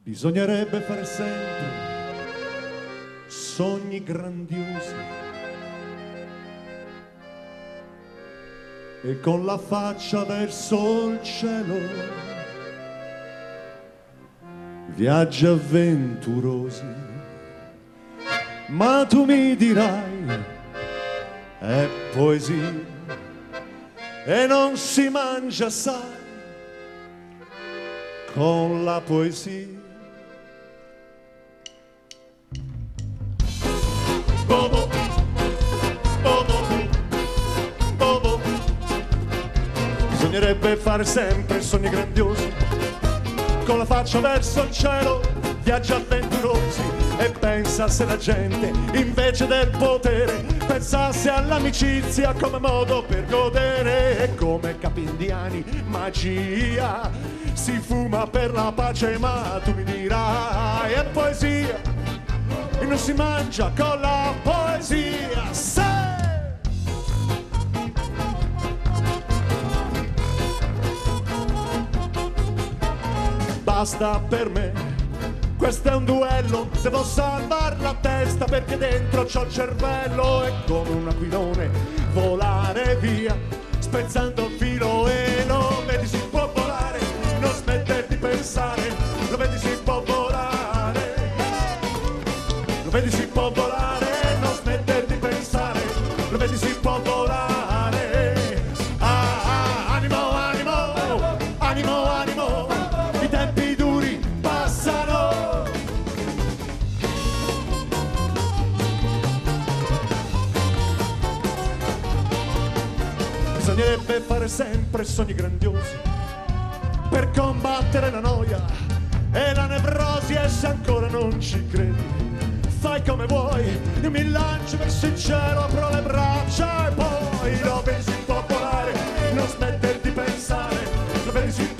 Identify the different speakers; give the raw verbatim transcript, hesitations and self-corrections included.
Speaker 1: Bisognerebbe fare sempre sogni grandiosi e con la faccia verso il cielo viaggi avventurosi. Ma tu mi dirai è poesia e non si mangia assai con la poesia. Bobo, bobo, bobo. Bisognerebbe fare sempre sogni grandiosi, con la faccia verso il cielo, viaggi avventurosi. E pensa se la gente, invece del potere, pensasse all'amicizia come modo per godere. E come capi indiani, magia, si fuma per la pace, ma tu mi dirai è poesia e non si mangia con la poesia. Se basta per me, questo è un duello, devo salvar la testa perché dentro c'ho il cervello. E come un aquilone volare via, spezzando il filo. E lo vedi si può volare, non smettere di pensare. Lo vedi si può volare, lo vedi si può volare, non smettere di pensare. Lo vedi si può volare. Ah, ah, animo, animo, animo, animo, i tempi duri passano. Bisognerebbe fare sempre sogni grandiosi per combattere la noia e la nevrosi. E se ancora non ci credi, fai come vuoi, io mi lancio verso il cielo, apro le braccia e poi lo vedi si può volare, non smettere di pensare. Lo vedi si